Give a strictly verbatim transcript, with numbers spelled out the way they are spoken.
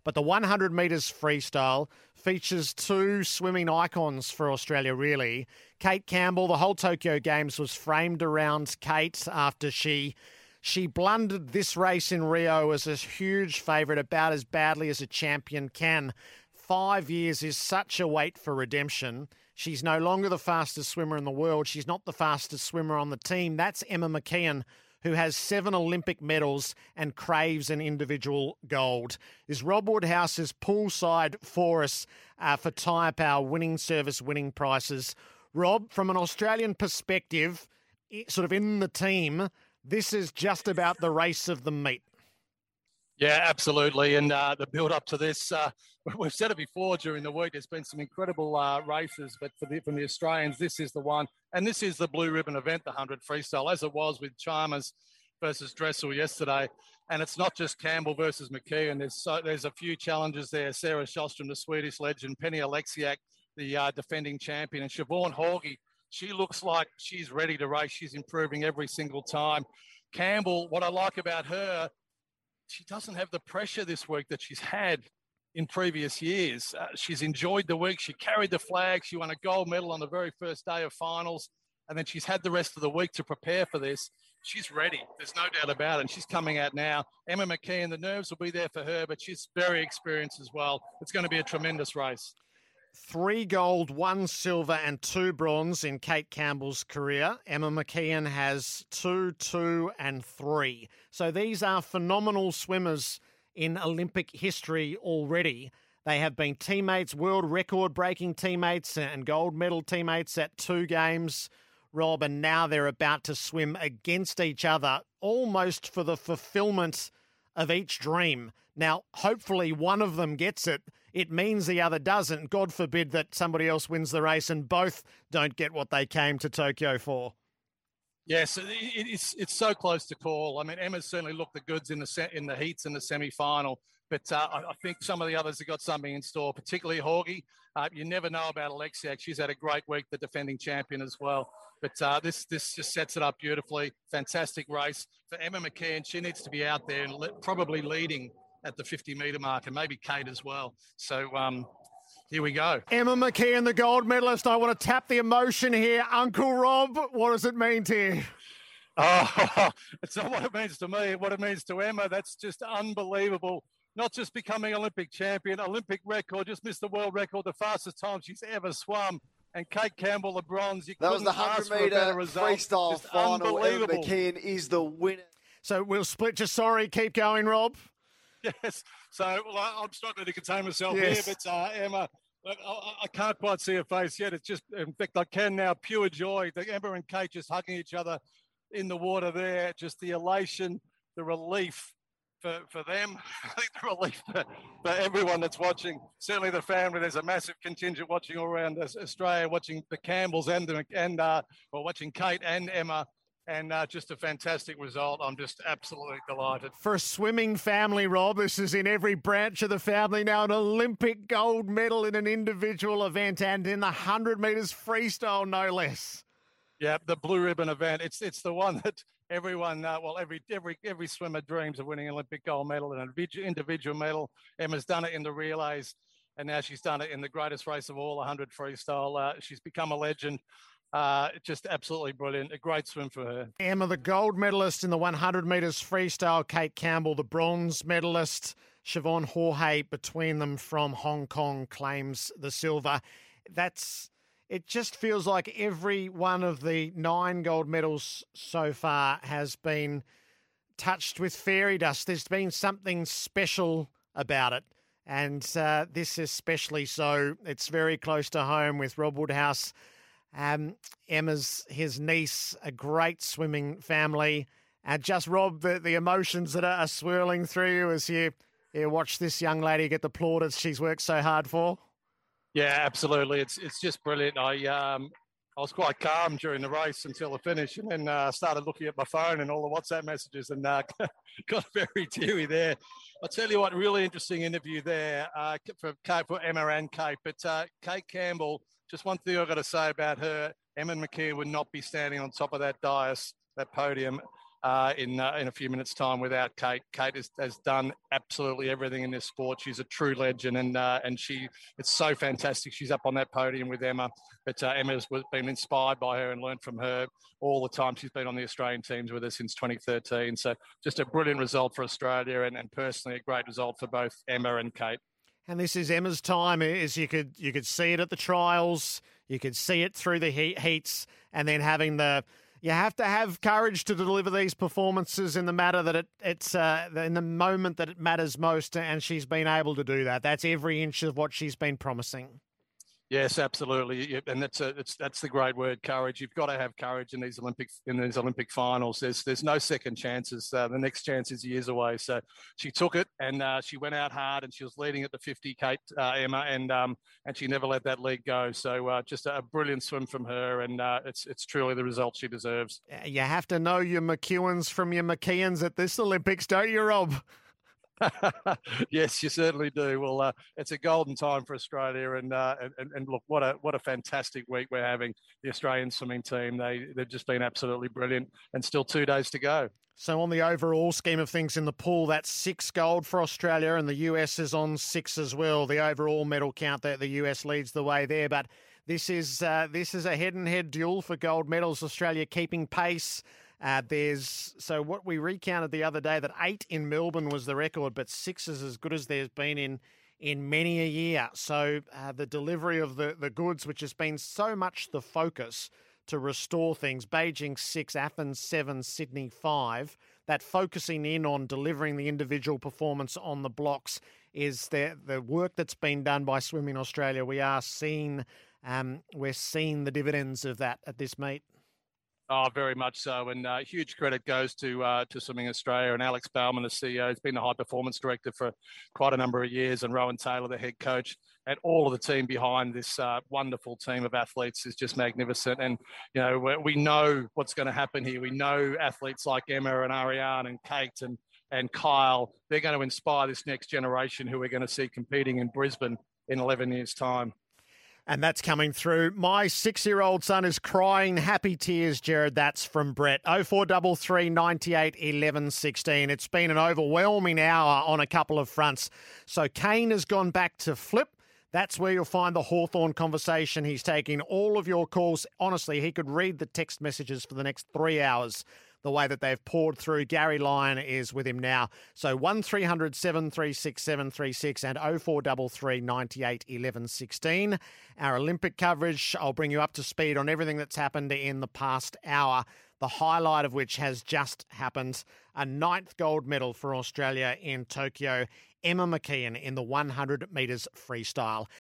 But the one hundred metres freestyle features two swimming icons for Australia, really. Kate Campbell, the whole Tokyo Games was framed around Kate after she she blundered this race in Rio as a huge favourite, about as badly as a champion can. Five years is such a wait for redemption. She's no longer the fastest swimmer in the world. She's not the fastest swimmer on the team. That's Emma McKeon, who has seven Olympic medals and craves an individual gold. Is Rob Woodhouse's poolside for us uh, for Tyre Power winning service, winning prices. Rob, from an Australian perspective, sort of in the team, this is just about the race of the meet. Yeah, absolutely. And uh, the build up to this, uh, we've said it before during the week, there's been some incredible uh, races, but for the, from the Australians, this is the one. And this is the blue ribbon event, the one hundred freestyle, as it was with Chalmers versus Dressel yesterday. And it's not just Campbell versus McKeon. There's so, there's a few challenges there. Sarah Shostrom, the Swedish legend, Penny Alexiak, the uh, defending champion, and Siobhan Haughey. She looks like she's ready to race. She's improving every single time. Campbell, what I like about her, she doesn't have the pressure this week that she's had in previous years. Uh, she's enjoyed the week. She carried the flag. She won a gold medal on the very first day of finals. And then she's had the rest of the week to prepare for this. She's ready. There's no doubt about it. And she's coming out now. Emma McKeon, the nerves will be there for her, but she's very experienced as well. It's going to be a tremendous race. Three gold, one silver and two bronze in Kate Campbell's career. Emma McKeon has two, two and three. So these are phenomenal swimmers in Olympic history already. They have been teammates, world record-breaking teammates and gold medal teammates at two games, Rob, and now they're about to swim against each other almost for the fulfillment of each dream. Now, hopefully one of them gets it. It means the other doesn't. God forbid that somebody else wins the race and both don't get what they came to Tokyo for. Yes, it's it's so close to call. I mean, Emma's certainly looked the goods in the se- in the heats and the semi-final, but uh, I think some of the others have got something in store, particularly Haughey. Uh, you never know about Alexiak. She's had a great week, the defending champion as well. But uh, this this just sets it up beautifully. Fantastic race. For Emma McKeon, she needs to be out there and le- probably leading at the fifty-metre mark, and maybe Kate as well. So um, here we go. Emma McKeon, the gold medalist. I want to tap the emotion here. Uncle Rob, what does it mean to you? Oh, it's not what it means to me, what it means to Emma. That's just unbelievable. Not just becoming Olympic champion, Olympic record, just missed the world record, the fastest time she's ever swum. And Kate Campbell, the bronze. You that was the one hundred metre freestyle just final. Emma McKeon is the winner. So we'll split. Just sorry, keep going, Rob. Yes. So well, I'm struggling to contain myself yes. here, but uh, Emma, I, I can't quite see her face yet. It's just, in fact, I can now. Pure joy. The Emma and Kate just hugging each other in the water there. Just the elation, the relief for, for them. I think the relief for, for everyone that's watching. Certainly the family. There's a massive contingent watching all around Australia, watching the Campbells and the, and uh, well, watching Kate and Emma. And uh, just a fantastic result. I'm just absolutely delighted. For a swimming family, Rob, this is in every branch of the family now, an Olympic gold medal in an individual event and in the one hundred metres freestyle, no less. Yeah, the blue ribbon event. It's it's the one that everyone, uh, well, every every every swimmer dreams of winning an Olympic gold medal and an individual medal. Emma's done it in the relays, and now she's done it in the greatest race of all, one hundred freestyle. Uh, she's become a legend. Uh, just absolutely brilliant. A great swim for her. Emma, the gold medalist in the one hundred metres freestyle. Kate Campbell, the bronze medalist. Siobhan Haughey, between them from Hong Kong, claims the silver. That's... It just feels like every one of the nine gold medals so far has been touched with fairy dust. There's been something special about it. And uh, this is especially so. It's very close to home with Rob Woodhouse. Um, Emma's his niece, a great swimming family. And just, Rob, the, the emotions that are swirling through you as you, you watch this young lady get the plaudits she's worked so hard for. Yeah, absolutely. It's it's just brilliant. I um I was quite calm during the race until the finish, and then uh, started looking at my phone and all the WhatsApp messages, and uh, got very teary there. I'll tell you what, really interesting interview there uh, for Kate, for Emma and Kate. But uh, Kate Campbell, just one thing I've got to say about her: Emma McKeon would not be standing on top of that dais, that podium, uh, in uh, in a few minutes' time without Kate. Kate has, has done absolutely everything in this sport. She's a true legend, and uh, and she it's so fantastic. She's up on that podium with Emma, but uh, Emma's been inspired by her and learned from her all the time. She's been on the Australian teams with us since twenty thirteen. So just a brilliant result for Australia, and, and personally a great result for both Emma and Kate. And this is Emma's time. As you could you could see it at the trials, you could see it through the heat, heats, and then having the. You have to have courage to deliver these performances in the matter that it, it's uh, in the moment that it matters most, and she's been able to do that. That's every inch of what she's been promising. Yes, absolutely, and that's a, it's that's the great word, courage. You've got to have courage in these Olympic in these Olympic finals. There's there's no second chances. Uh, the next chance is years away. So she took it, and uh, she went out hard, and she was leading at the fifty, Kate uh, Emma, and um and she never let that lead go. So uh, just a, a brilliant swim from her, and uh, it's it's truly the result she deserves. You have to know your McEwens from your McKeons at this Olympics, don't you, Rob? Yes, you certainly do. Well, uh, it's a golden time for Australia, and, uh, and and look, what a what a fantastic week we're having. The Australian swimming team, they they've just been absolutely brilliant, and still two days to go. So on the overall scheme of things in the pool, that's six gold for Australia, and the U S is on six as well. The overall medal count, that the U S leads the way there, but this is uh, this is a head-and-head duel for gold medals. Australia keeping pace. Uh, there's so what we recounted the other day that eight in Melbourne was the record, but six is as good as there's been in in many a year. So uh, the delivery of the, the goods, which has been so much the focus to restore things, Beijing six, Athens seven, Sydney five, that focusing in on delivering the individual performance on the blocks is the, the work that's been done by Swimming Australia. We are seeing, um, we're seeing the dividends of that at this meet. Oh, very much so, and uh, huge credit goes to uh, to Swimming Australia and Alex Bauman, the C E O. He's been the high performance director for quite a number of years, and Rowan Taylor, the head coach, and all of the team behind this uh, wonderful team of athletes is just magnificent. And you know, we, we know what's going to happen here. We know athletes like Emma and Ariane and Kate and and Kyle. They're going to inspire this next generation who we're going to see competing in Brisbane in eleven years' time. And that's coming through. My six-year-old son is crying happy tears, Jared. That's from Brett. oh four three three, nine eight, one one one six. It's been an overwhelming hour on a couple of fronts. So Kane has gone back to flip. That's where you'll find the Hawthorn conversation. He's taking all of your calls. Honestly, he could read the text messages for the next three hours. The way that they've poured through. Gary Lyon is with him now. So one three hundred, seven three six, seven three six and oh four three three, nine eight, one one one six. Our Olympic coverage, I'll bring you up to speed on everything that's happened in the past hour, the highlight of which has just happened. A ninth gold medal for Australia in Tokyo. Emma McKeon in the one hundred metres freestyle.